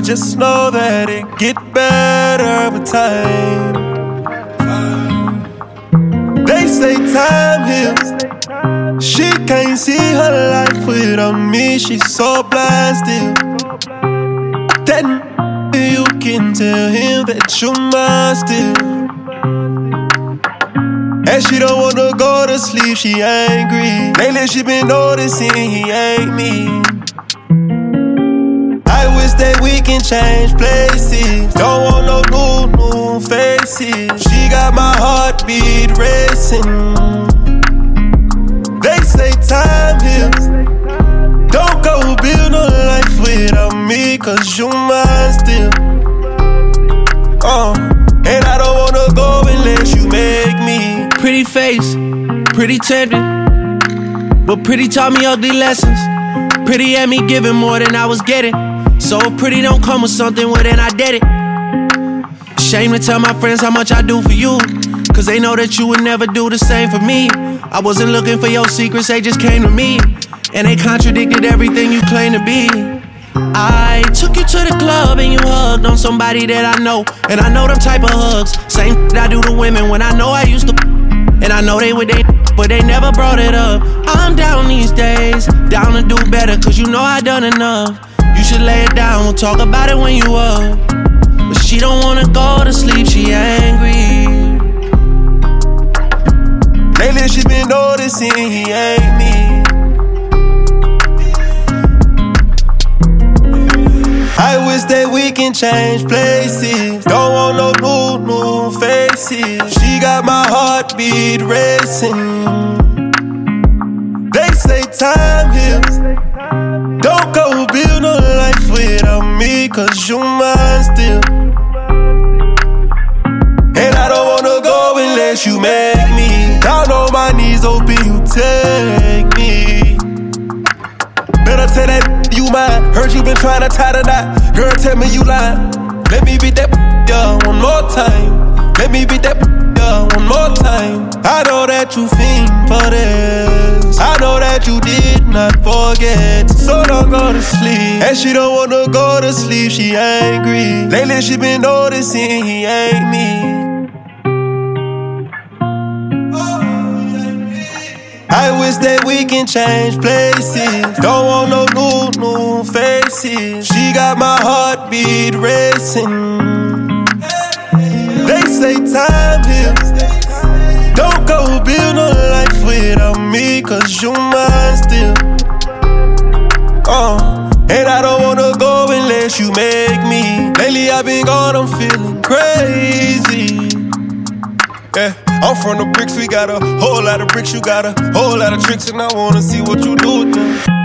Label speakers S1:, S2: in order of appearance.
S1: just know that it get better with time. They say time heals. She can't see her life without me. She's so blind still. That you can tell him that you're mine still. And she don't wanna go to sleep, she angry. Lately she been noticing he ain't me. I wish that we can change places. Don't want no new faces. She got my heartbeat racing. They say time heals. Don't go build no life without me, cause you mine still. And I don't wanna go unless you make me.
S2: Pretty face, pretty tender, but pretty taught me ugly lessons. Pretty had me giving more than I was getting. So if pretty don't come with something, well then I did it. Shame to tell my friends how much I do for you, cause they know that you would never do the same for me. I wasn't looking for your secrets, they just came to me. And they contradicted everything you claim to be. I took you to the club and you hugged on somebody that I know. And I know them type of hugs, same I do to women when I know I used to. And I know they would but they never brought it up. I'm down these days, down to do better, cause you know I done enough. You should lay it down, we'll talk about it when you up. But she don't wanna go to sleep, she angry.
S1: Lately she been noticing he ain't me. I wish that we can change places. Don't want no new faces. She got my heartbeat racing. They say time heals. Don't go build no life without me, cause you mine still. And I don't wanna go unless you make me. Down on my knees, hoping you take me. Better tell that you mine. Heard you been trying to tie the knot. Girl, tell me you lying. Let me beat that one more time. Let me beat that one more time. I know that you fiend for this. I know that you did not forget. So don't go to sleep. And she don't wanna go to sleep, she angry. Lately she been noticing he ain't me. I wish that we can change places. Don't want no new faces. She got my heartbeat racing. They say time heals. Don't go build no life without me, cause you mine still. And I don't wanna go unless you make me. Lately I've been gone, I'm feeling crazy. Yeah, I'm from the bricks, we got a whole lot of bricks, you got a whole lot of tricks, and I wanna see what you do with them.